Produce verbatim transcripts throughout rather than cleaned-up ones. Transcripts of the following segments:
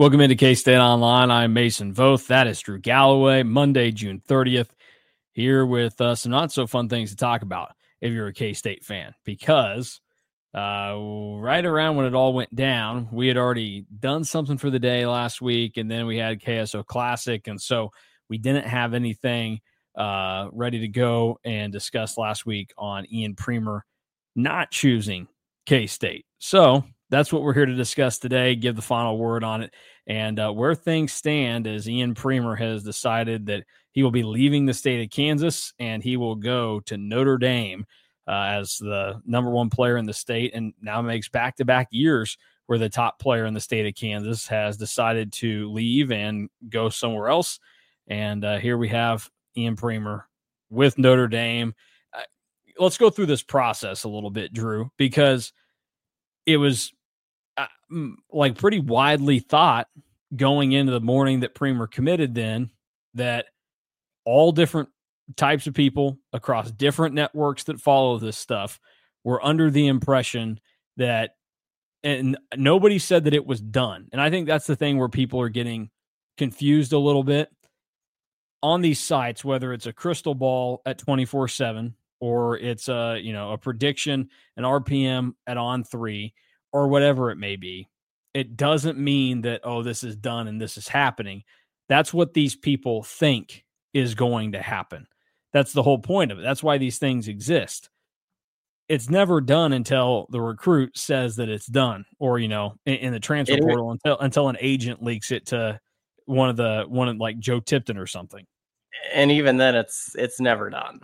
Welcome into K-State Online. I'm Mason Voth. That is Drew Galloway. Monday, June thirtieth, here with uh, some not so fun things to talk about if you're a K-State fan, because uh, right around when it all went down, we had already done something for the day last week, and then we had K S O Classic, and so we didn't have anything uh, ready to go and discuss last week on Ian Premer not choosing K-State. So that's what we're here to discuss today, give the final word on it, and uh, where things stand as Ian Premer has decided that he will be leaving the state of Kansas and he will go to Notre Dame uh, as the number one player in the state, and now makes back-to-back years where the top player in the state of Kansas has decided to leave and go somewhere else. And uh, here we have Ian Premer with Notre Dame. Uh, let's go through this process a little bit, Drew, because it was uh, like pretty widely thought going into the morning that Premer committed then that all different types of people across different networks that follow this stuff were under the impression that, and nobody said that it was done. And I think that's the thing where people are getting confused a little bit on these sites, whether it's a crystal ball at twenty-four seven or it's a, you know, a prediction, an R P M at on three, or whatever it may be. It doesn't mean that, oh, this is done and this is happening. That's what these people think is going to happen. That's the whole point of it. That's why these things exist. It's never done until the recruit says that it's done, or, you know, in, in the transfer it, portal until until an agent leaks it to one of the one of like Joe Tipton or something. And even then, it's it's never done.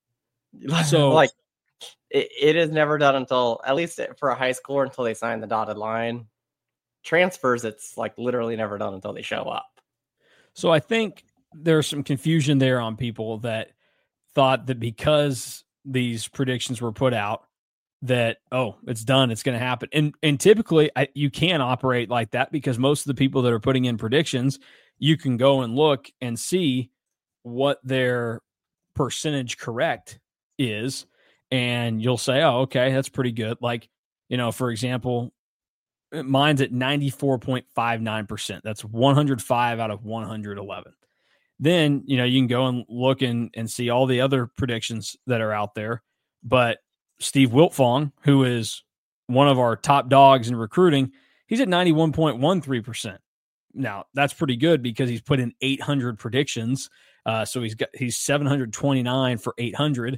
So like it, it is never done until, at least for a high schooler, until they sign the dotted line. Transfers, it's like literally never done until they show up. So I think there's some confusion there on people that thought that because these predictions were put out that, oh, it's done, it's going to happen. And and typically I, you can operate like that, because most of the people that are putting in predictions, you can go and look and see what their percentage correct is. And you'll say, oh, okay, that's pretty good. Like, you know, for example, mine's at ninety-four point five nine percent. That's one hundred five out of one hundred eleven. Then, you know, you can go and look and, and see all the other predictions that are out there. But Steve Wiltfong, who is one of our top dogs in recruiting, he's at ninety-one point one three percent. Now, that's pretty good because he's put in eight hundred predictions. Uh, so he's got he's seven hundred twenty-nine for eight hundred.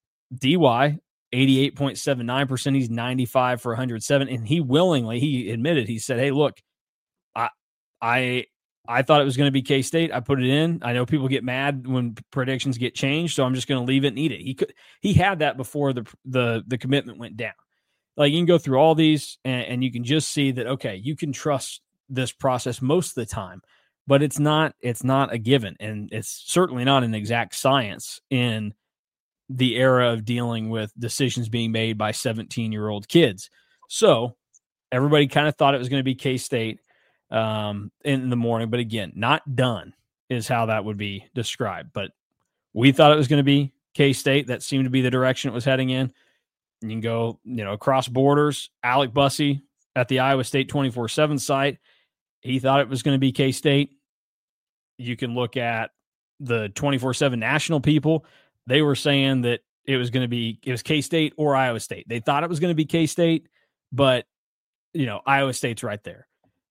D Y, eighty-eight point seven nine percent. He's ninety-five for one hundred seven. And he willingly, he admitted, he said, hey, look, I, I, I thought it was going to be K-State. I put it in. I know people get mad when predictions get changed, so I'm just going to leave it and eat it. He could, he had that before the, the, the commitment went down. Like, you can go through all these and, and you can just see that, okay, you can trust this process most of the time, but it's not, it's not a given. And it's certainly not an exact science in the era of dealing with decisions being made by seventeen year old kids. So everybody kind of thought it was going to be K-State um, in the morning, but again, not done is how that would be described. But we thought it was going to be K-State. That seemed to be the direction it was heading in. You can go, you know, across borders. Alec Bussey at the Iowa State twenty-four seven site, he thought it was going to be K-State. You can look at the twenty-four seven national people. They were saying that it was going to be, it was K-State or Iowa State. They thought it was going to be K-State, but, you know, Iowa State's right there.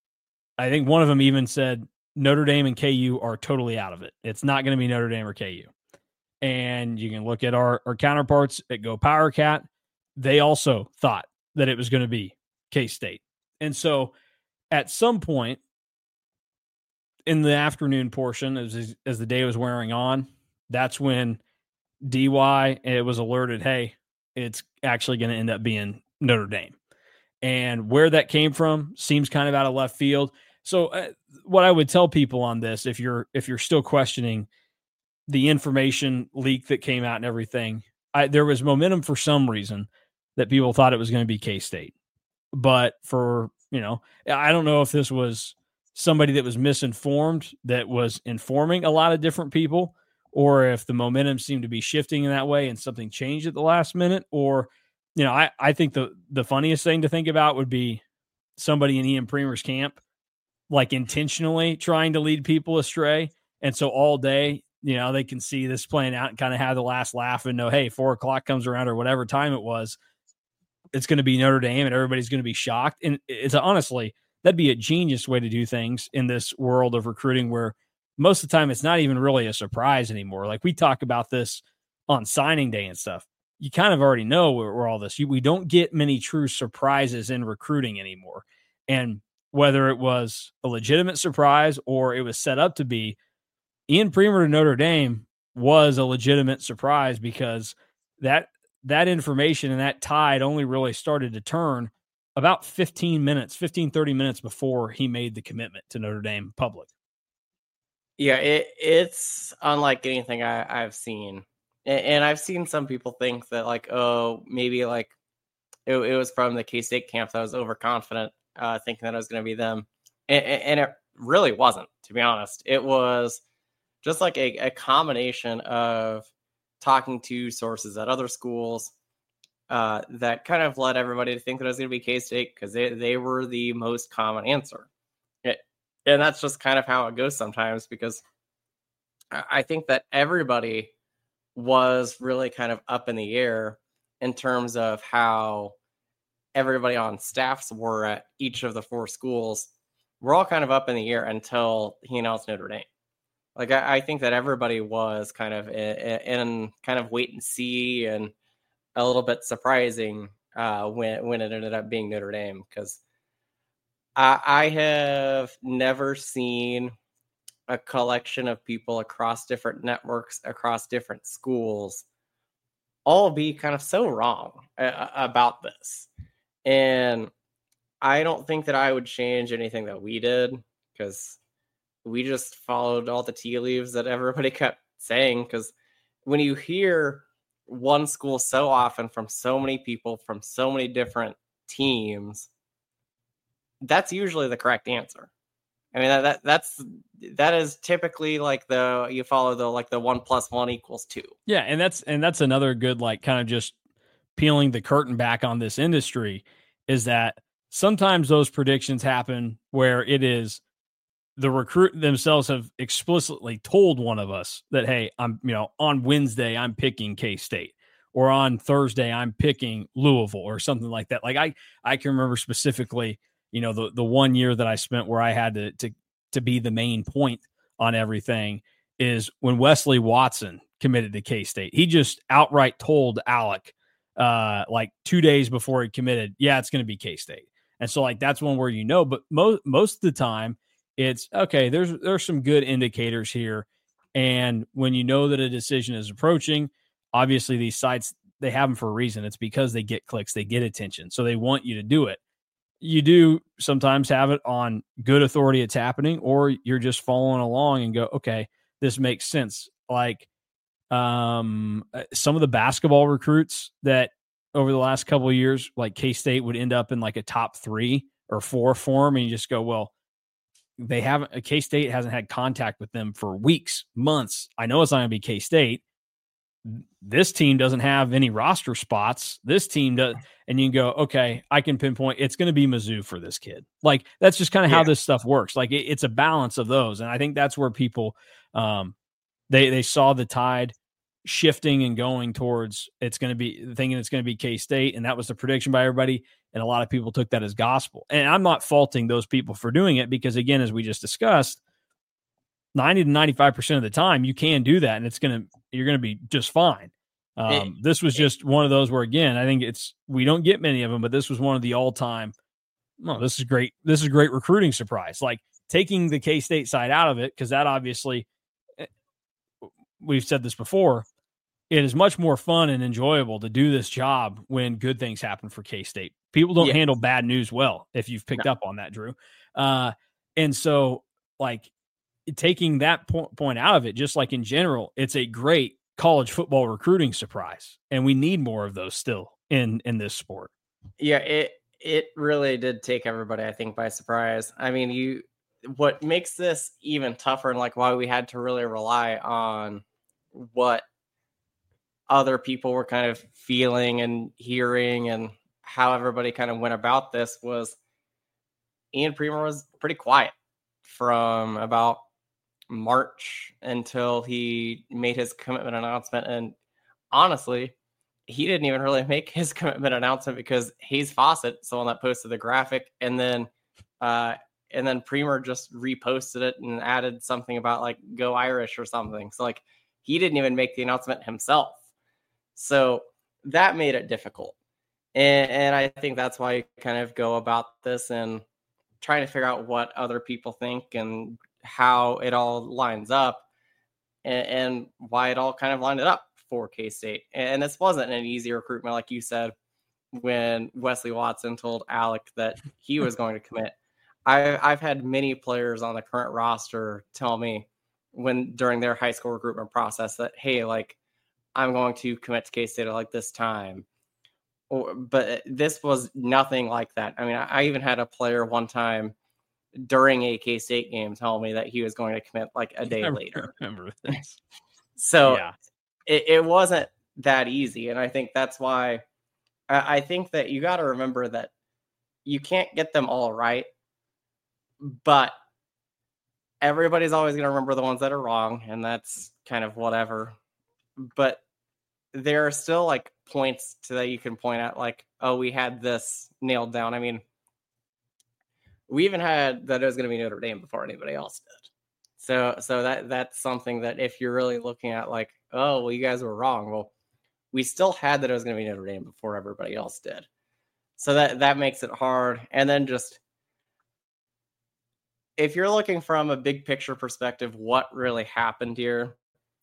I think one of them even said Notre Dame and K U are totally out of it. It's not going to be Notre Dame or K U. And you can look at our, our counterparts at Go Power Cat. They also thought that it was going to be K-State. And so at some point in the afternoon portion, as, as the day was wearing on, that's when D Y, it was alerted, hey, it's actually going to end up being Notre Dame. And where that came from seems kind of out of left field. So uh, what I would tell people on this, if you're if you're still questioning the information leak that came out and everything, I, there was momentum for some reason that people thought it was going to be K-State. But for, you know, I don't know if this was somebody that was misinformed that was informing a lot of different people, or if the momentum seemed to be shifting in that way and something changed at the last minute. Or, you know, I, I think the, the funniest thing to think about would be somebody in Ian Premer's camp like intentionally trying to lead people astray. And so all day, you know, they can see this playing out and kind of have the last laugh and know, hey, four o'clock comes around or whatever time it was, it's going to be Notre Dame and everybody's going to be shocked. And it's honestly, that'd be a genius way to do things in this world of recruiting where most of the time it's not even really a surprise anymore. Like we talk about this on signing day and stuff. You kind of already know where, where all this, you, we don't get many true surprises in recruiting anymore. And whether it was a legitimate surprise or it was set up to be, Ian Premer to Notre Dame was a legitimate surprise because that that information and that tide only really started to turn about fifteen minutes, fifteen, thirty minutes before he made the commitment to Notre Dame public. Yeah, it, it's unlike anything I, I've seen. And, and I've seen some people think that, like, oh, maybe like it, it was from the K-State camp that I was overconfident, uh, thinking that it was going to be them. And, and it really wasn't, to be honest. It was just like a, a combination of talking to sources at other schools uh, that kind of led everybody to think that it was going to be K-State because they, they were the most common answer. It, and that's just kind of how it goes sometimes, because I think that everybody was really kind of up in the air in terms of how everybody on staffs were at each of the four schools. We're all kind of up in the air until he announced Notre Dame. Like, I, I think that everybody was kind of in, in kind of wait and see, and a little bit surprising uh, when, when it ended up being Notre Dame, because I, I have never seen a collection of people across different networks, across different schools, all be kind of so wrong uh, about this. And I don't think that I would change anything that we did, because we just followed all the tea leaves that everybody kept saying. Because when you hear one school so often from so many people, from so many different teams, that's usually the correct answer. I mean, that, that that's that is typically like the you follow the like the one plus one equals two. Yeah, and that's and that's another good, like, kind of just peeling the curtain back on this industry, is that sometimes those predictions happen where it is the recruit themselves have explicitly told one of us that, hey, I'm, you know, on Wednesday I'm picking K-State, or on Thursday I'm picking Louisville, or something like that. Like I I can remember specifically, you know, the the one year that I spent where I had to to to be the main point on everything is when Wesley Watson committed to K-State. He just outright told Alec uh, like two days before he committed, yeah, it's going to be K-State. And so, like, that's one where, you know, but most most of the time it's okay. There's there's some good indicators here, and when you know that a decision is approaching, obviously these sites, they have them for a reason. It's because they get clicks, they get attention, so they want you to do it. You do sometimes have it on good authority it's happening, or you're just following along and go, okay, this makes sense. Like um, some of the basketball recruits that over the last couple of years, like K-State would end up in like a top three or four form, and you just go, well, they haven't, K-State hasn't had contact with them for weeks, months. I know it's not going to be K-State. This team doesn't have any roster spots. This team does. And you can go, okay, I can pinpoint it's going to be Mizzou for this kid. Like, that's just kind of yeah. how this stuff works. Like, it, it's a balance of those. And I think that's where people, um, they, they saw the tide shifting and going towards it's going to be thinking it's going to be K-State. And that was the prediction by everybody. And a lot of people took that as gospel. And I'm not faulting those people for doing it, because, again, as we just discussed, ninety to ninety-five percent of the time you can do that, and it's going to, you're going to be just fine. Um, it, this was just it, one of those where, again, I think it's, we don't get many of them, but this was one of the all time, no, this is great. This is a great recruiting surprise. Like, taking the K-State side out of it, because that obviously, we've said this before, it is much more fun and enjoyable to do this job when good things happen for K-State. People don't yes. handle bad news well, if you've picked no. up on that, Drew. Uh, and so, like, taking that po- point out of it, just like in general, it's a great college football recruiting surprise. And we need more of those still in, in this sport. Yeah, it it really did take everybody, I think, by surprise. I mean, you what makes this even tougher, and like why we had to really rely on what other people were kind of feeling and hearing and how everybody kind of went about this, was Ian Premer was pretty quiet. from about March until he made his commitment announcement. And honestly, he didn't even really make his commitment announcement because Hayes Fawcett, someone that posted the graphic, and then uh, and then Premer just reposted it and added something about like go Irish or something. So like he didn't even make the announcement himself. So that made it difficult. And, and I think that's why you kind of go about this and trying to figure out what other people think and how it all lines up and, and why it all kind of lined it up for K-State. And this wasn't an easy recruitment, like you said, when Wesley Watson told Alec that he was going to commit. I, I've had many players on the current roster tell me when during their high school recruitment process that, hey, like, I'm going to commit to K-State at like this time. Or, but this was nothing like that. I mean, I, I even had a player one time during a K-State game tell me that he was going to commit like a day I later. Remember this? So yeah. it, it wasn't that easy. And I think that's why I, I think that you got to remember that you can't get them all right, but everybody's always going to remember the ones that are wrong. And that's kind of whatever. But there are still like points to that you can point at, like, oh, we had this nailed down. I mean, we even had that it was going to be Notre Dame before anybody else did. So, so that that's something that if you're really looking at like, oh, well, you guys were wrong. Well, we still had that it was going to be Notre Dame before everybody else did. So that, that makes it hard. And then just, if you're looking from a big picture perspective, what really happened here,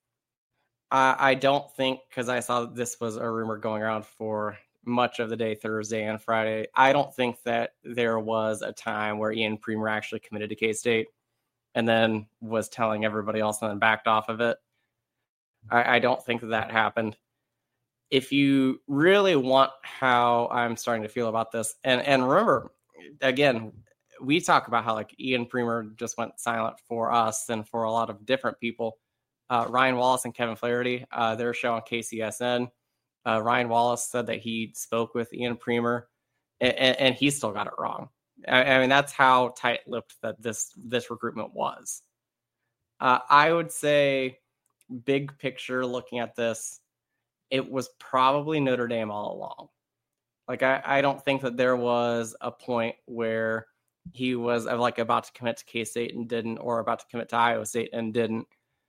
I don't think, because I saw this was a rumor going around for much of the day, Thursday and Friday, I don't think that there was a time where Ian Premer actually committed to K-State and then was telling everybody else and then backed off of it. I, I don't think that, that happened. If you really want how I'm starting to feel about this, and, and remember, again, we talk about how like Ian Premer just went silent for us and for a lot of different people. Uh, Ryan Wallace and Kevin Flaherty, uh, their show on K C S N. Uh, Ryan Wallace said that he spoke with Ian Premer, and, and he still got it wrong. I, I mean, that's how tight-lipped that this this recruitment was. Uh, I would say, big picture, looking at this, it was probably Notre Dame all along. Like, I, I don't think that there was a point where he was like about to commit to K-State and didn't, or about to commit to Iowa State and didn't.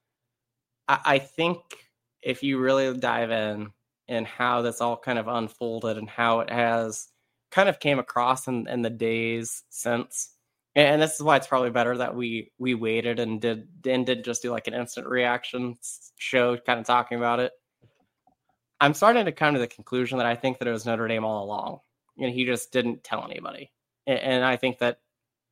I think if you really dive in and how this all kind of unfolded and how it has kind of came across in, in the days since, and this is why it's probably better that we we waited and did and did just do like an instant reaction show kind of talking about it. I'm starting to come to the conclusion that I think that it was Notre Dame all along, and he just didn't tell anybody. And, and I think that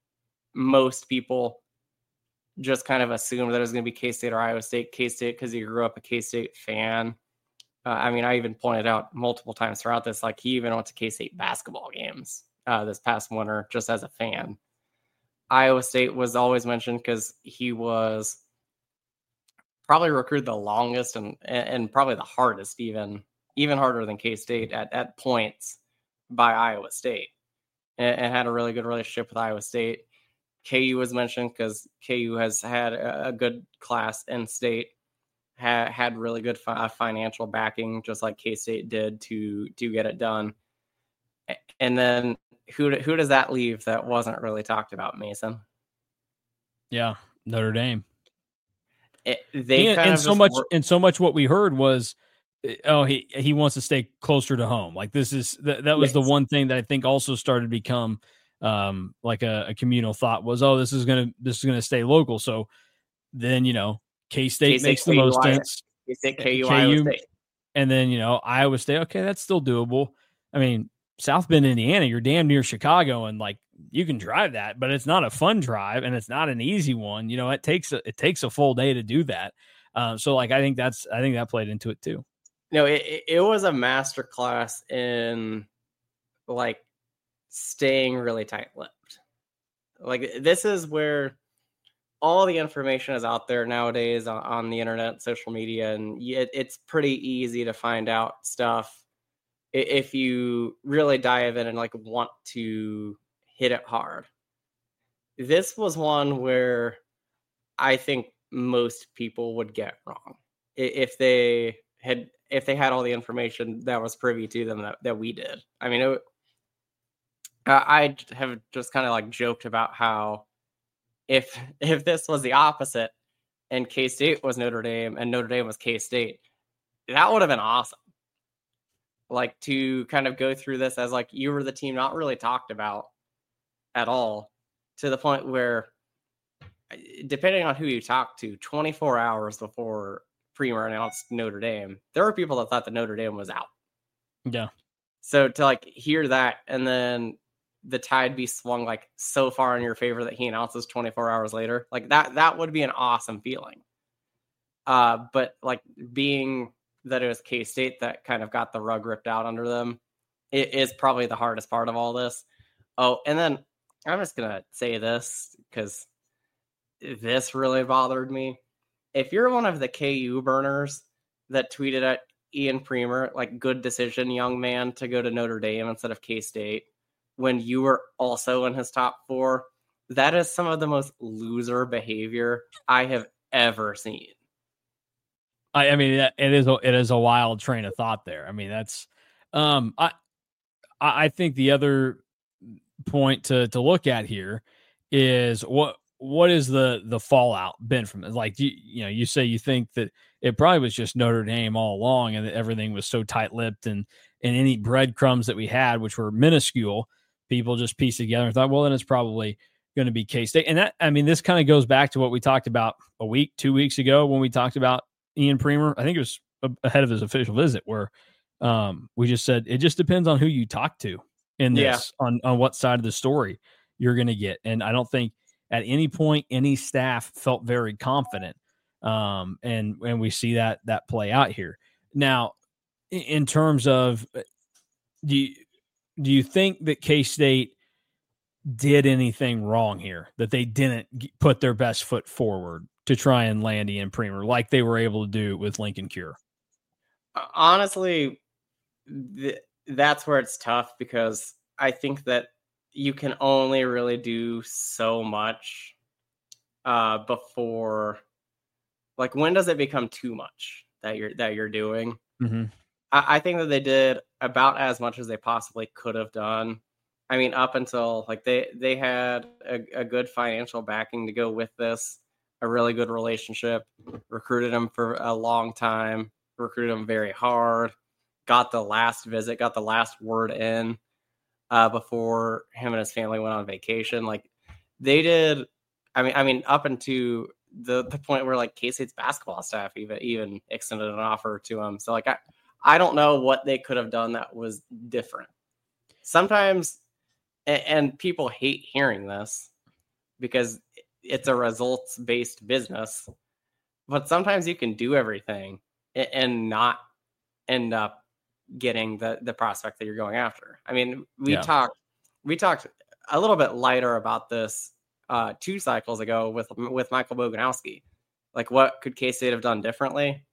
most people just kind of assumed that it was going to be K-State or Iowa State. K-State because he grew up a K-State fan. Uh, I mean, I even pointed out multiple times throughout this, like he even went to K-State basketball games uh, this past winter just as a fan. Iowa State was always mentioned because he was probably recruited the longest and and probably the hardest, even even harder than K-State at, at points by Iowa State, and, and had a really good relationship with Iowa State. K U was mentioned because K U has had a good class in state, had had really good fi- financial backing, just like K-State did to to get it done. And then who who does that leave that wasn't really talked about, Mason? Yeah, Notre Dame. It, they and, kind and of so much were- and so much what we heard was, oh, he he wants to stay closer to home. Like this is that that was yes. the one thing that I think also started to become um like a, a communal thought was, oh, this is gonna this is gonna stay local. So then you know K-State, K-State makes the K U, most sense. K-State, K U, Iowa State. And then you know Iowa State. Okay, that's still doable. I mean, South Bend, Indiana, you're damn near Chicago, and like you can drive that, but it's not a fun drive and it's not an easy one. You know, it takes a it takes a full day to do that. Um, so like I think that's I think that played into it too. No, it it was a masterclass in like staying really tight-lipped. Like this is where all the information is out there nowadays on, on the internet, social media, and it, it's pretty easy to find out stuff if you really dive in and like want to hit it hard. this was one where I think most people would get wrong if they had if they had all the information that was privy to them that, that we did. I mean, it, I have just kind of like joked about how if if this was the opposite and K-State was Notre Dame and Notre Dame was K-State, that would have been awesome. Like to kind of go through this as like you were the team not really talked about at all, to the point where, depending on who you talk to, twenty-four hours before Premer announced Notre Dame, there were people that thought that Notre Dame was out. Yeah. So to like hear that and then the tide be swung like so far in your favor that he announces twenty-four hours later, like that, that would be an awesome feeling. Uh, but like being that it was K-State that kind of got the rug ripped out under them, it is probably the hardest part of all this. Oh, and then I'm just going to say this because this really bothered me. If you're one of the K U burners that tweeted at Ian Premer, like, good decision, young man, to go to Notre Dame instead of K-State, when you were also in his top four, that is some of the most loser behavior I have ever seen. I, I mean, it is a, it is a wild train of thought there. I mean, that's um, I I think the other point to to look at here is what what is the the fallout been from it? Like you you know you say you think that it probably was just Notre Dame all along, and that everything was so tight lipped, and and any breadcrumbs that we had, which were minuscule, people just pieced together and thought, well, then it's probably going to be K-State. And that, I mean, this kind of goes back to what we talked about a week, two weeks ago when we talked about Ian Premer. I think it was ahead of his official visit, where um, we just said it just depends on who you talk to in this, yeah. on, on what side of the story you're going to get. And I don't think at any point any staff felt very confident. Um, and, and we see that, that play out here. Now, in terms of, do you, do you think that K-State did anything wrong here, that they didn't put their best foot forward to try and land Ian Premer like they were able to do with Lincoln Cure? Honestly, th- that's where it's tough, because I think that you can only really do so much uh, before, like, when does it become too much that you're, that you're doing? Mm-hmm. I, I think that they did about as much as they possibly could have done. I mean, up until like they, they had a, a good financial backing to go with this, a really good relationship, recruited him for a long time, recruited him very hard, got the last visit, got the last word in uh, before him and his family went on vacation. Like they did. I mean, I mean, up into the, the point where like K-State's basketball staff even, even extended an offer to him. So like, I, I don't know what they could have done that was different. Sometimes, and, and people hate hearing this because it's a results-based business, but sometimes you can do everything and, and not end up getting the, the prospect that you're going after. I mean, we yeah. talked, we talked a little bit lighter about this uh, two cycles ago with, with Michael Boganowski. Like, what could K-State have done differently?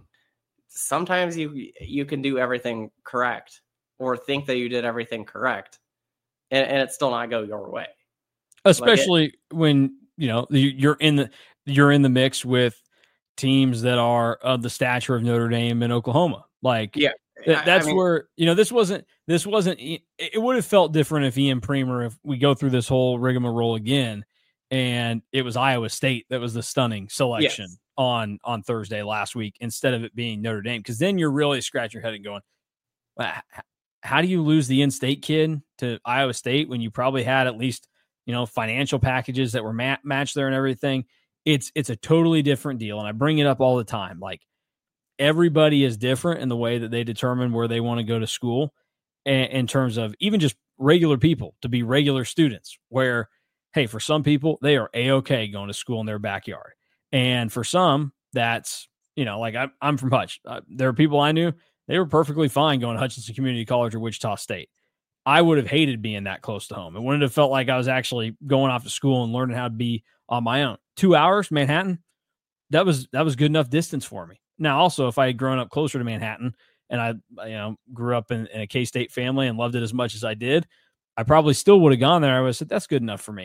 Sometimes you, you can do everything correct or think that you did everything correct and, and it still not go your way. Especially like it, when, you know, you're in the, you're in the mix with teams that are of the stature of Notre Dame and Oklahoma. Like, yeah, th- that's I mean, where, you know, this wasn't, this wasn't, it would have felt different if Ian Premer, if we go through this whole rigmarole again, and it was Iowa State that was the stunning selection yes. on, on Thursday last week, instead of it being Notre Dame. Cause then you're really scratching your head and going, well, how do you lose the in-state kid to Iowa State when you probably had at least, you know, financial packages that were ma- matched there and everything? It's, it's a totally different deal. And I bring it up all the time. Like, everybody is different in the way that they determine where they want to go to school, and in terms of even just regular people to be regular students, where, hey, for some people, they are A-okay going to school in their backyard. And for some, that's, you know, like I, I'm from Hutch. Uh, there are people I knew, they were perfectly fine going to Hutchinson Community College or Wichita State. I would have hated being that close to home. It wouldn't have felt like I was actually going off to school and learning how to be on my own. Two hours, Manhattan, that was that was good enough distance for me. Now, also, if I had grown up closer to Manhattan and I, you know, grew up in, in a K-State family and loved it as much as I did, I probably still would have gone there. I would have said, that's good enough for me.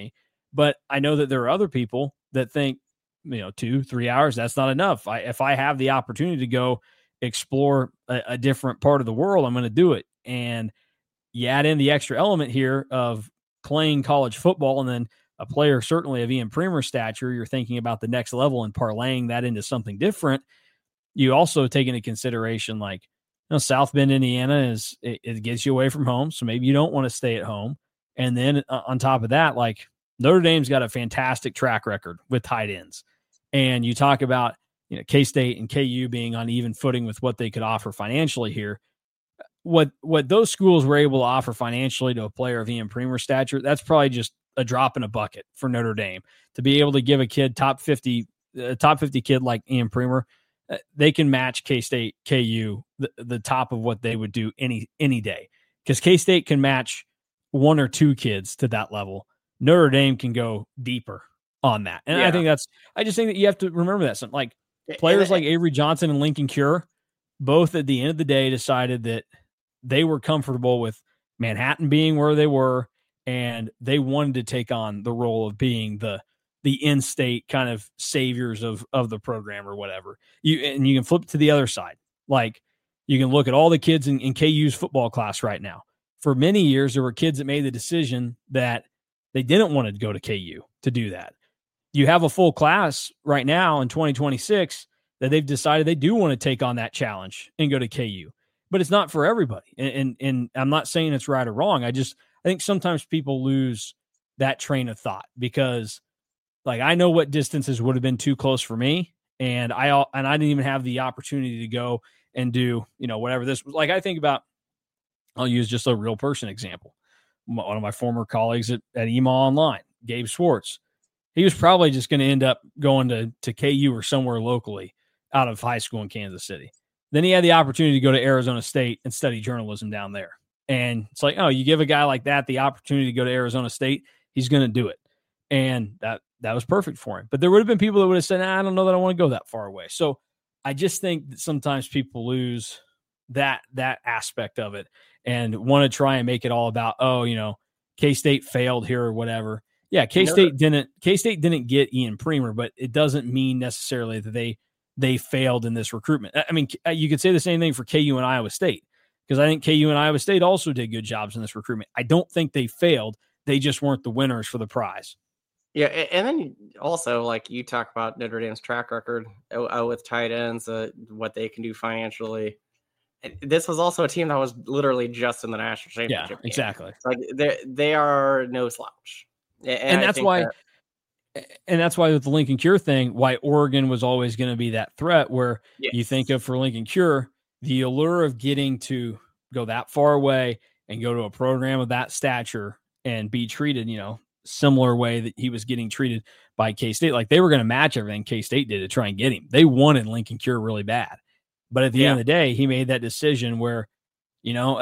But I know that there are other people that think, you know, two, three hours, that's not enough. I, if I have the opportunity to go explore a, a different part of the world, I'm going to do it. And you add in the extra element here of playing college football, and then a player certainly of Ian Premer's stature, you're thinking about the next level and parlaying that into something different. You also take into consideration, like, you know, South Bend, Indiana is, it, it gets you away from home. So maybe you don't want to stay at home. And then uh, on top of that, like, Notre Dame's got a fantastic track record with tight ends. And you talk about, you know, K-State and K U being on even footing with what they could offer financially here. What what those schools were able to offer financially to a player of Ian Premer's stature, that's probably just a drop in a bucket for Notre Dame. To be able to give a kid top fifty, a top fifty kid like Ian Premer, they can match K-State, K U, the, the top of what they would do any any day. Because K-State can match one or two kids to that level. Notre Dame can go deeper on that. And yeah. I think that's, I just think that you have to remember that. Something like players like Avery Johnson and Lincoln Cure, both at the end of the day decided that they were comfortable with Manhattan being where they were, and they wanted to take on the role of being the, the in-state kind of saviors of, of the program or whatever. You, and you can flip to the other side. Like, you can look at all the kids in, in K U's football class right now. For many years, there were kids that made the decision that they didn't want to go to K U to do that. You have a full class right now in twenty twenty-six that they've decided they do want to take on that challenge and go to K U, but it's not for everybody. And, and, and I'm not saying it's right or wrong. I just, I think sometimes people lose that train of thought because, like, I know what distances would have been too close for me. And I, and I didn't even have the opportunity to go and do, you know, whatever this was. Like, I think about, I'll use just a real person example. One of my former colleagues at, at E M A Online, Gabe Swartz, he was probably just going to end up going to, to K U or somewhere locally out of high school in Kansas City. Then he had the opportunity to go to Arizona State and study journalism down there. And it's like, oh, you give a guy like that the opportunity to go to Arizona State, he's going to do it. And that, that was perfect for him. But there would have been people that would have said, nah, I don't know that I want to go that far away. So I just think that sometimes people lose that, that aspect of it and want to try and make it all about, oh, you know, K-State failed here or whatever. Yeah, K-State didn't K-State didn't get Ian Premer, but it doesn't mean necessarily that they they failed in this recruitment. I mean, you could say the same thing for K U and Iowa State, because I think K U and Iowa State also did good jobs in this recruitment. I don't think they failed. They just weren't the winners for the prize. Yeah, and then also, like, you talk about Notre Dame's track record uh, with tight ends, uh, what they can do financially. This was also a team that was literally just in the national championship. Yeah, exactly. Game. Like they they are no slouch, and, and that's why. That, and that's why with the Lincoln Cure thing, why Oregon was always going to be that threat. Where yes. you think of for Lincoln Cure, the allure of getting to go that far away and go to a program of that stature and be treated, you know, similar way that he was getting treated by K-State. Like, they were going to match everything K-State did to try and get him. They wanted Lincoln Cure really bad. But at the yeah. end of the day, he made that decision where, you know,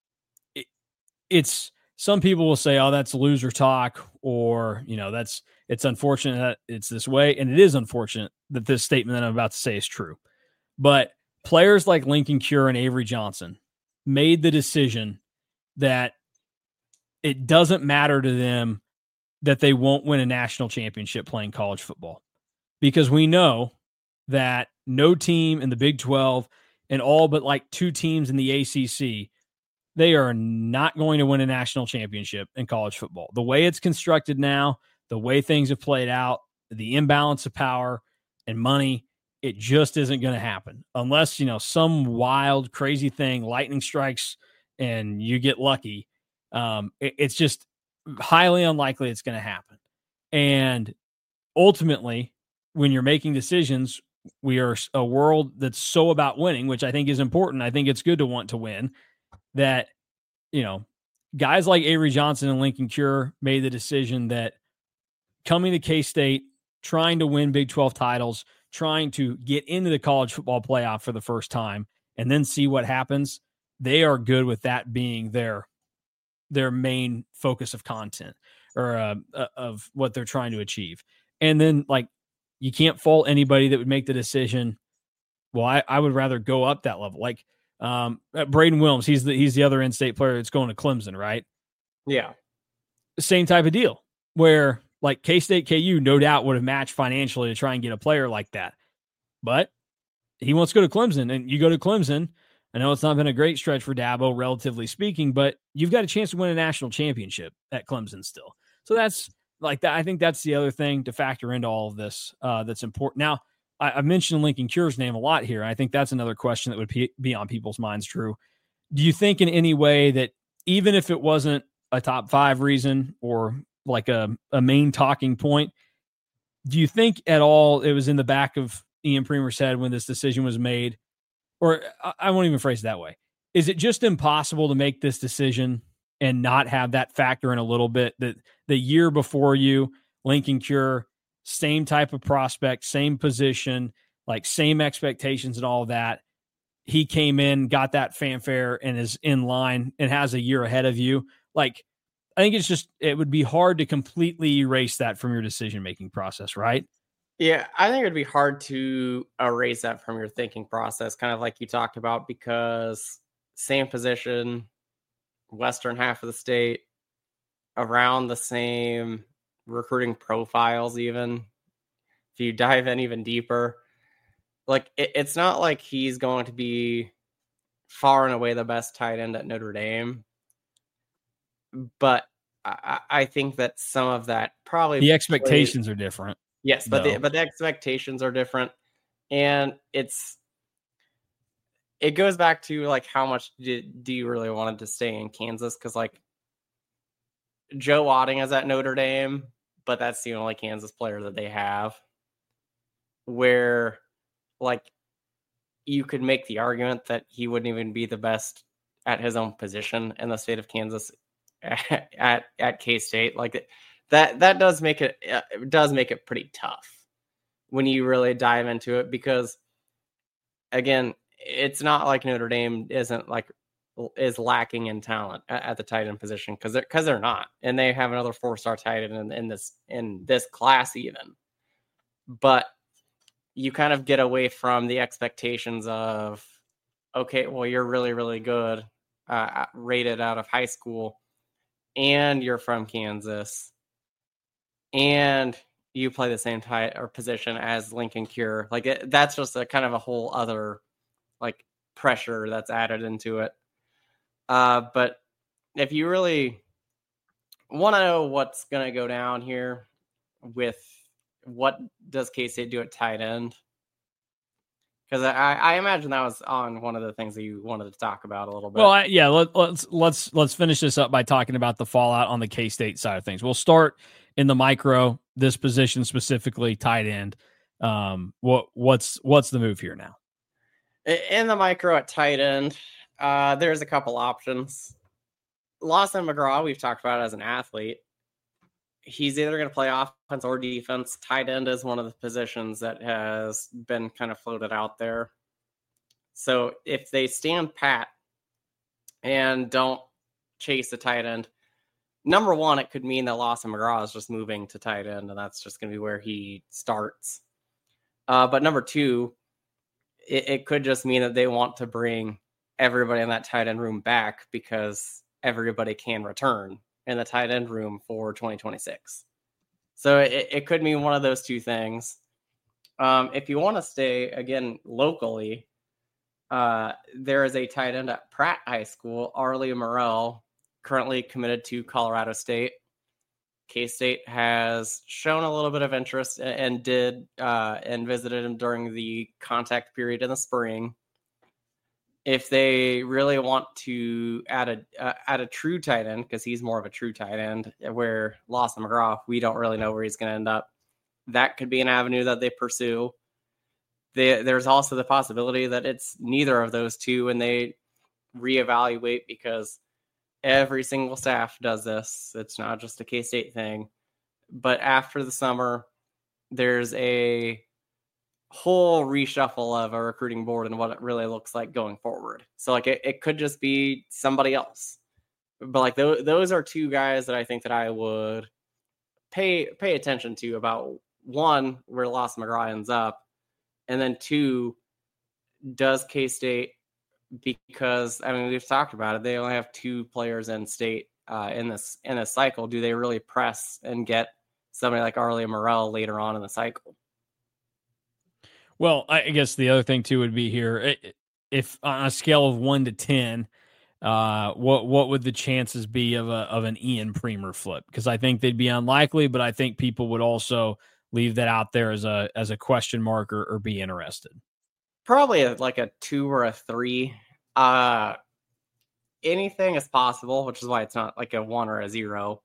it, it's some people will say, oh, that's loser talk, or, you know, that's, it's unfortunate that it's this way. And it is unfortunate that this statement that I'm about to say is true. But players like Lincoln Cure and Avery Johnson made the decision that it doesn't matter to them that they won't win a national championship playing college football, because we know that no team in the Big twelve and all but like two teams in the A C C, they are not going to win a national championship in college football. The way it's constructed now, the way things have played out, the imbalance of power and money, it just isn't going to happen unless, you know, some wild, crazy thing, lightning strikes and you get lucky. Um, it, it's just highly unlikely it's going to happen. And ultimately, when you're making decisions, we are a world that's so about winning, which I think is important. I think it's good to want to win. That, you know, guys like Avery Johnson and Lincoln Cure made the decision that coming to K-State, trying to win Big twelve titles, trying to get into the college football playoff for the first time, and then see what happens. They are good with that being their their main focus of content or uh, of what they're trying to achieve. And then, like, you can't fault anybody that would make the decision, well, I, I would rather go up that level. Like um, Braden Williams, he's the he's the other in-state player that's going to Clemson, right? Yeah. Same type of deal where Like K-State, K U, no doubt would have matched financially to try and get a player like that. But he wants to go to Clemson, and you go to Clemson. I know it's not been a great stretch for Dabo, relatively speaking, but you've got a chance to win a national championship at Clemson still. So that's like that. I think that's the other thing to factor into all of this uh, that's important. Now, I, I've mentioned Lincoln Cure's name a lot here. I think that's another question that would be, be on people's minds, Drew. Do you think in any way that even if it wasn't a top five reason or like a, a main talking point, do you think at all it was in the back of Ian Premer's head when this decision was made? Or I won't even phrase it that way. Is it just impossible to make this decision and not have that factor in a little bit that the year before you, Lincoln Cure, same type of prospect, same position, like same expectations and all of that. He came in, got that fanfare and is in line and has a year ahead of you. Like, I think it's just, it would be hard to completely erase that from your decision-making process, right? Yeah, I think it'd be hard to erase that from your thinking process, kind of like you talked about, because same position, western half of the state, around the same recruiting profiles even. If you dive in even deeper, like it, it's not like he's going to be far and away the best tight end at Notre Dame. But I, I think that some of that probably... The expectations plays, are different. Yes, but the, but the expectations are different. And it's... It goes back to, like, how much do, do you really want to stay in Kansas? Because, like, Joe Wadding is at Notre Dame, but that's the only Kansas player that they have. Where, like, you could make the argument that he wouldn't even be the best at his own position in the state of Kansas at at, at K-State. Like, that that does make it uh, does make it pretty tough when you really dive into it, because, again, it's not like Notre Dame isn't like is lacking in talent at, at the tight end position, because they're because they're not, and they have another four star tight end in, in this in this class even. But you kind of get away from the expectations of, okay, well, you're really, really good, uh, rated out of high school, and you're from Kansas, and you play the same type or position as Lincoln Cure. Like, it, that's just a kind of a whole other, like, pressure that's added into it. Uh, but if you really want to know what's going to go down here with what does K-State do at tight end, because I, I imagine that was on one of the things that you wanted to talk about a little bit. Well, I, yeah, let, let's let's let's finish this up by talking about the fallout on the K-State side of things. We'll start in the micro, this position specifically, tight end. Um, what what's what's the move here now? In the micro at tight end, uh, there's a couple options. Lawson McGraw, we've talked about as an athlete. He's either going to play offense or defense. Tight end is one of the positions that has been kind of floated out there. So if they stand pat and don't chase the tight end, number one, it could mean that Lawson McGraw is just moving to tight end, and that's just going to be where he starts. Uh, but number two, it, it could just mean that they want to bring everybody in that tight end room back because everybody can return in the tight end room for twenty twenty-six. So it, it could mean one of those two things. Um, if you want to stay, again, locally, uh, there is a tight end at Pratt High School, Arlie Morrell, currently committed to Colorado State. K-State has shown a little bit of interest and did uh, and visited him during the contact period in the spring. If they really want to add a uh, add a true tight end, because he's more of a true tight end, where Lawson McGraw, we don't really know where he's going to end up, that could be an avenue that they pursue. They, there's also the possibility that it's neither of those two, and they reevaluate, because every single staff does this. It's not just a K-State thing. But after the summer, there's a whole reshuffle of a recruiting board and what it really looks like going forward. So like it, it could just be somebody else. But like th- those are two guys that I think that I would pay pay attention to about, one, where Lawson McGraw ends up, and then two, does K-State, because I mean we've talked about it, they only have two players in state uh, in this in this cycle. Do they really press and get somebody like Arlie Morel later on in the cycle. Well, I guess the other thing too would be here, if on a scale of one to ten, uh, what what would the chances be of a of an Ian Premer flip? Because I think they'd be unlikely, but I think people would also leave that out there as a as a question mark or, or be interested. Probably a, like a two or a three. Uh, anything is possible, which is why it's not like a one or a zero.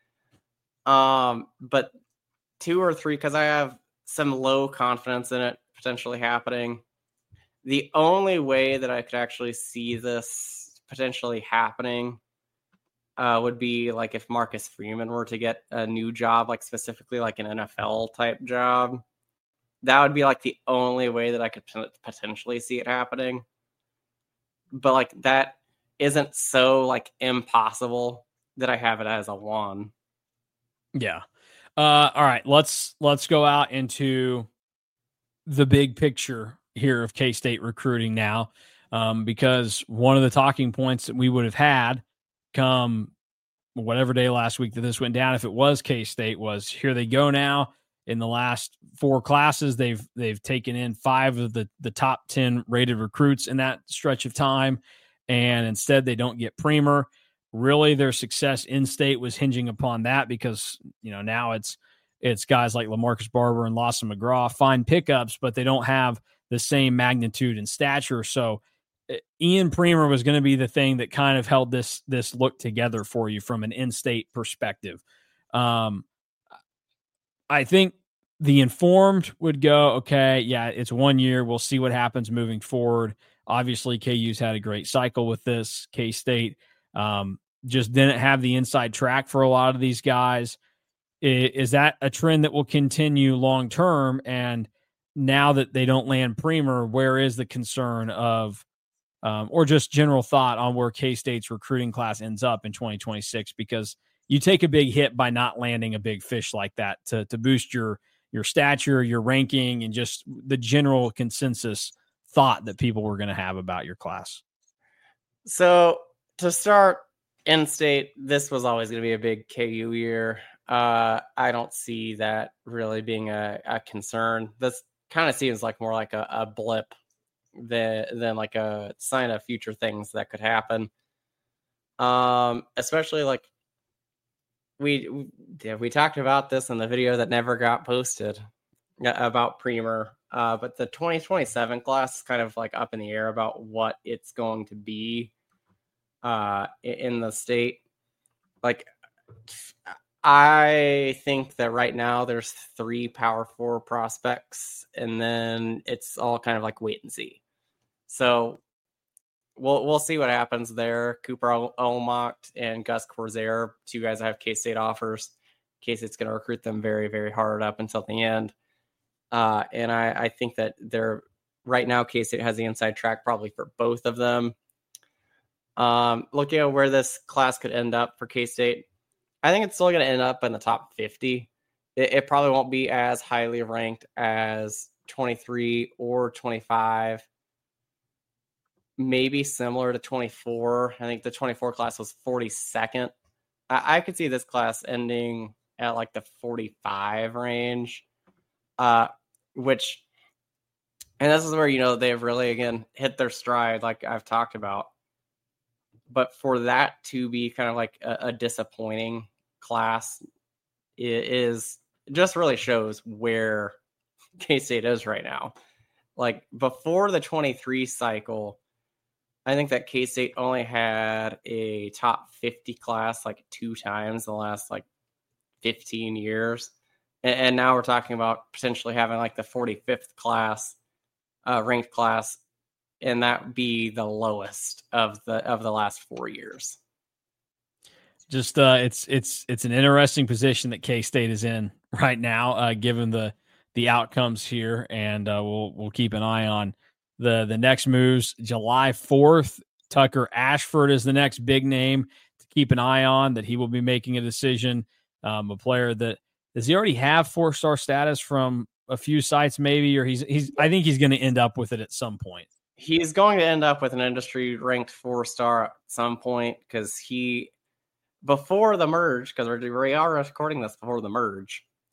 Um, but two or three, because I have some low confidence in it potentially happening. The only way that I could actually see this potentially happening uh, would be like if Marcus Freeman were to get a new job, like specifically like an N F L type job. That would be like the only way that I could potentially see it happening. But like that isn't so like impossible that I have it as a one. Yeah. Uh, all right. Let's let's go out into the big picture here of K-State recruiting now, um, because one of the talking points that we would have had come whatever day last week that this went down, if it was K-State, was here they go now. In the last four classes, they've they've taken in five of the, the top ten rated recruits in that stretch of time, and instead they don't get Premer. Really, their success in state was hinging upon that because, you know, now it's it's guys like LaMarcus Barber and Lawson McGraw, fine pickups, but they don't have the same magnitude and stature. So Ian Premer was going to be the thing that kind of held this this look together for you from an in-state perspective. Um, I think the informed would go, okay, yeah, it's one year. We'll see what happens moving forward. Obviously, K U's had a great cycle with this. K-State um, just didn't have the inside track for a lot of these guys. Is, is that a trend that will continue long term? And now that they don't land Premer, where is the concern of, um, or just general thought on where K-State's recruiting class ends up in twenty twenty-six? Because you take a big hit by not landing a big fish like that to to boost your your stature, your ranking, and just the general consensus thought that people were going to have about your class. So to start, in-state, this was always going to be a big K U year. Uh, I don't see that really being a, a concern. This kind of seems like more like a, a blip than, than like a sign of future things that could happen. Um, especially like we, we, we talked about this in the video that never got posted about Premer. Uh, but the twenty twenty-seven class is kind of like up in the air about what it's going to be uh, in the state. Like, I think that right now there's three power four prospects, and then it's all kind of like wait and see. So we'll we'll see what happens there. Cooper Olmocht and Gus Corsair, two guys that have K-State offers. K-State's going to recruit them very, very hard up until the end. Uh, and I, I think that they're right now, K-State has the inside track probably for both of them. Um, looking at where this class could end up for K-State, I think it's still going to end up in the top fifty. It, it probably won't be as highly ranked as twenty-three or twenty-five. Maybe similar to twenty-four. I think the twenty-four class was forty-second. I, I could see this class ending at like the forty-five range. Uh, which, and this is where, you know, they've really, again, hit their stride, like I've talked about. But for that to be kind of like a, a disappointing class, it is just really shows where K-State is right now. Like before the twenty-three cycle, I think that K-State only had a top fifty class like two times in the last like fifteen years. And now we're talking about potentially having like the forty-fifth class, uh, ranked class, and that be the lowest of the of the last four years. Just uh, it's it's it's an interesting position that K-State is in right now, uh, given the the outcomes here, and uh, we'll we'll keep an eye on the the next moves. July fourth, Tucker Ashford is the next big name to keep an eye on. That he will be making a decision. Um, a player that. Does he already have four-star status from a few sites maybe, or he's he's I think he's going to end up with it at some point. He's going to end up with an industry ranked four-star at some point because he, before the merge, because we are recording this before the merge,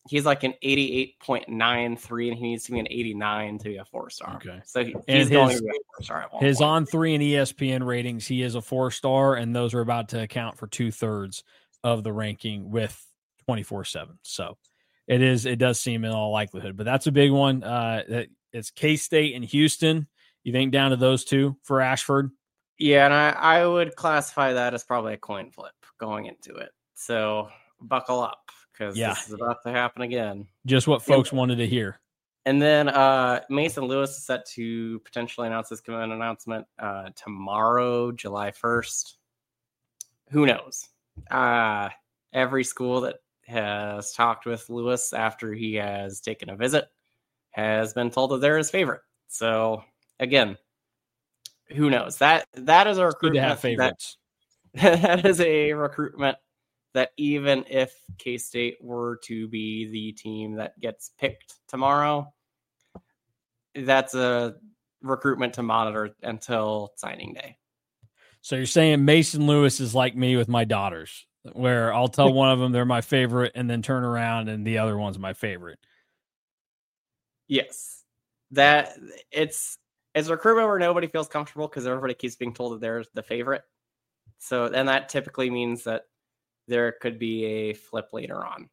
he's like an eighty-eight point nine three, and he needs to be an eighty-nine to be a four star. Okay. So he, and he's his, going to be a four star at one His point. on three and E S P N ratings, he is a four star, and those are about to account for two thirds of the ranking with twenty-four seven. So it is, it does seem in all likelihood, but that's a big one. Uh, that it's K-State and Houston. You think down to those two for Ashford? Yeah, and I, I would classify that as probably a coin flip going into it. So buckle up, because yeah. this is about to happen again. Just what folks yeah. wanted to hear. And then uh, Mason Lewis is set to potentially announce his commitment announcement uh, tomorrow, July first. Who knows? Uh, every school that has talked with Lewis after he has taken a visit has been told that they're his favorite. So again, who knows? That that is a recruitment. Good to have favorites. That, that is a recruitment that even if K-State were to be the team that gets picked tomorrow, that's a recruitment to monitor until signing day. So you're saying Mason Lewis is like me with my daughters, where I'll tell one of them they're my favorite and then turn around and the other one's my favorite. Yes. That it's it's a recruitment where nobody feels comfortable because everybody keeps being told that they're the favorite. So, and that typically means that there could be a flip later on.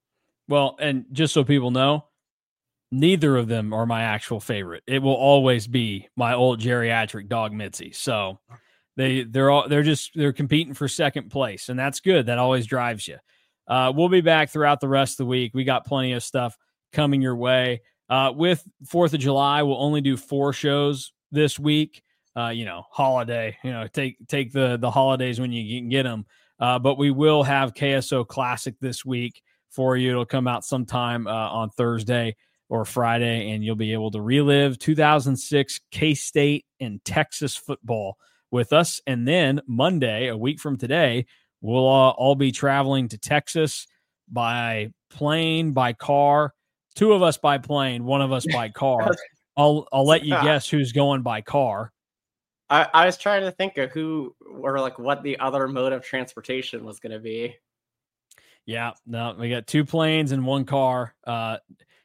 Well, and just so people know, neither of them are my actual favorite. It will always be my old geriatric dog Mitzi. So they they're all they're just they're competing for second place, and that's good. That always drives you. Uh, we'll be back throughout the rest of the week. We got plenty of stuff coming your way. Uh, with fourth of July, we'll only do four shows this week. Uh, you know, holiday. You know, take take the the holidays when you can get them. Uh, but we will have K S O Classic this week for you. It'll come out sometime uh, on Thursday or Friday, and you'll be able to relive two thousand six K-State and Texas football with us. And then Monday, a week from today, we'll uh, all be traveling to Texas by plane, by car. Two of us by plane, one of us by car. I'll I'll let you guess who's going by car. I, I was trying to think of who or like what the other mode of transportation was going to be. Yeah, no, we got two planes and one car, uh,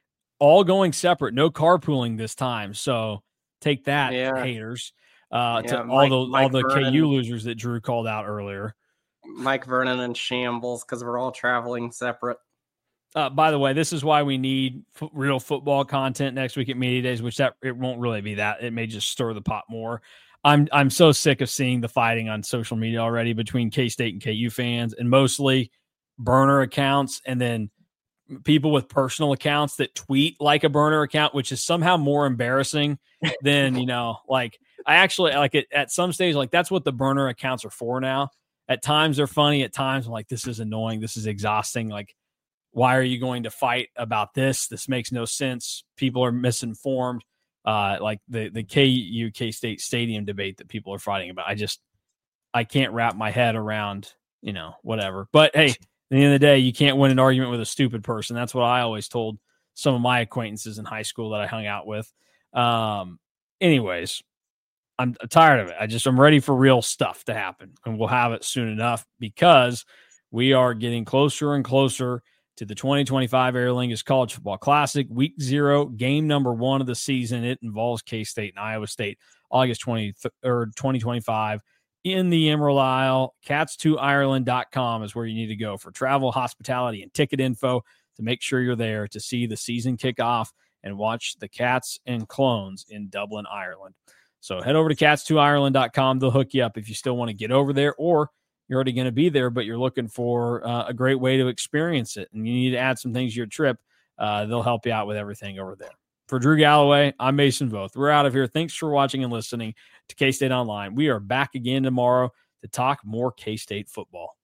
all going separate. No carpooling this time. So take that, yeah. haters. Uh, yeah, to Mike, all the Mike all the Vernon, K U losers that Drew called out earlier. Mike Vernon and Shambles, because we're all traveling separate. Uh, by the way, this is why we need f- real football content next week at Media Days, which that it won't really be that. It may just stir the pot more. I'm I'm so sick of seeing the fighting on social media already between K-State and K U fans, and mostly burner accounts, and then people with personal accounts that tweet like a burner account, which is somehow more embarrassing than, you know, like I actually like it at some stage, like that's what the burner accounts are for now. At times they're funny. At times I'm like, this is annoying. This is exhausting. Like, why are you going to fight about this? This makes no sense. People are misinformed. Uh, like the, the K U K-State stadium debate that people are fighting about. I just, I can't wrap my head around, you know, whatever. But hey, at the end of the day, you can't win an argument with a stupid person. That's what I always told some of my acquaintances in high school that I hung out with. Um, anyways, I'm tired of it. I just, I'm ready for real stuff to happen, and we'll have it soon enough because we are getting closer and closer to the twenty twenty-five Aer Lingus College Football Classic, week zero, game number one of the season. It involves K-State and Iowa State, August twenty-third, twenty twenty-five in the Emerald Isle. cats two ireland dot com is where you need to go for travel, hospitality, and ticket info to make sure you're there to see the season kick off and watch the Cats and Clones in Dublin, Ireland. So head over to cats two ireland dot com. They'll hook you up if you still want to get over there, or you're already going to be there, but you're looking for uh, a great way to experience it, and you need to add some things to your trip. Uh, they'll help you out with everything over there. For Drew Galloway, I'm Mason Voth. We're out of here. Thanks for watching and listening to K-State Online. We are back again tomorrow to talk more K-State football.